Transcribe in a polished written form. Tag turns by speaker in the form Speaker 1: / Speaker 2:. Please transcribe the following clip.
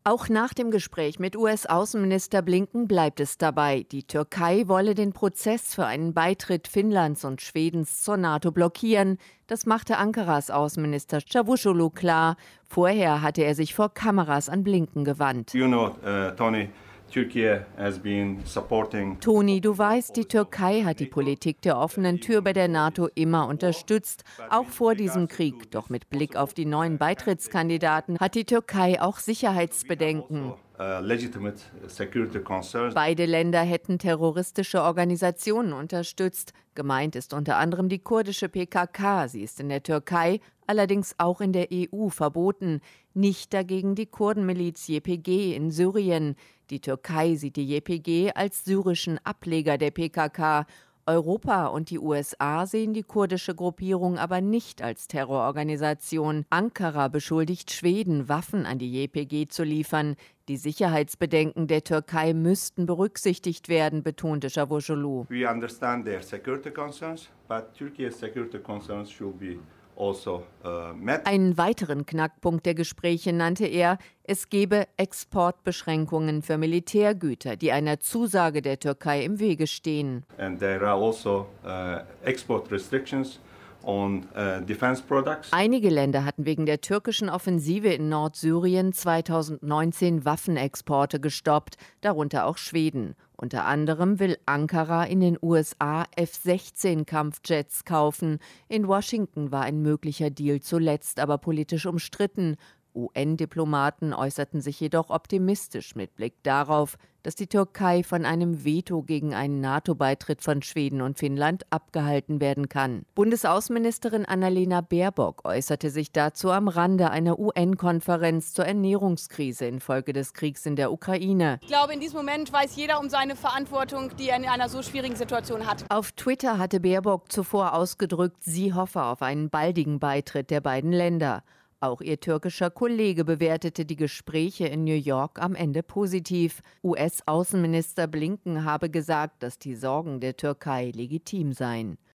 Speaker 1: Auch nach dem Gespräch mit US-Außenminister Blinken bleibt es dabei. Die Türkei wolle den Prozess für einen Beitritt Finnlands und Schwedens zur NATO blockieren. Das machte Ankaras Außenminister Çavuşoğlu klar. Vorher hatte er sich vor Kameras an Blinken gewandt.
Speaker 2: Tony, Turkey has been supporting.
Speaker 1: Toni, du weißt, die Türkei hat die Politik der offenen Tür bei der NATO immer unterstützt, auch vor diesem Krieg. Doch mit Blick auf die neuen Beitrittskandidaten hat die Türkei auch Sicherheitsbedenken. Beide Länder hätten terroristische Organisationen unterstützt. Gemeint ist unter anderem die kurdische PKK. Sie ist in der Türkei, allerdings auch in der EU verboten. Nicht dagegen die Kurdenmiliz YPG in Syrien. Die Türkei sieht die YPG als syrischen Ableger der PKK. Europa und die USA sehen die kurdische Gruppierung aber nicht als Terrororganisation. Ankara beschuldigt Schweden, Waffen an die YPG zu liefern. Die Sicherheitsbedenken der Türkei müssten berücksichtigt werden, betonte Çavuşoğlu.
Speaker 2: We understand their security concerns, but Turkey's security concerns should be met.
Speaker 1: Einen weiteren Knackpunkt der Gespräche nannte er, es gebe Exportbeschränkungen für Militärgüter, die einer Zusage der Türkei im Wege stehen.
Speaker 2: And there are also export restrictions on defense products.
Speaker 1: Einige Länder hatten wegen der türkischen Offensive in Nordsyrien 2019 Waffenexporte gestoppt, darunter auch Schweden. Unter anderem will Ankara in den USA F-16-Kampfjets kaufen. In Washington war ein möglicher Deal zuletzt aber politisch umstritten. UN-Diplomaten äußerten sich jedoch optimistisch mit Blick darauf, dass die Türkei von einem Veto gegen einen NATO-Beitritt von Schweden und Finnland abgehalten werden kann. Bundesaußenministerin Annalena Baerbock äußerte sich dazu am Rande einer UN-Konferenz zur Ernährungskrise infolge des Kriegs in der Ukraine.
Speaker 3: Ich glaube, in diesem Moment weiß jeder um seine Verantwortung, die er in einer so schwierigen Situation hat.
Speaker 1: Auf Twitter hatte Baerbock zuvor ausgedrückt, sie hoffe auf einen baldigen Beitritt der beiden Länder. Auch ihr türkischer Kollege bewertete die Gespräche in New York am Ende positiv. US-Außenminister Blinken habe gesagt, dass die Sorgen der Türkei legitim seien.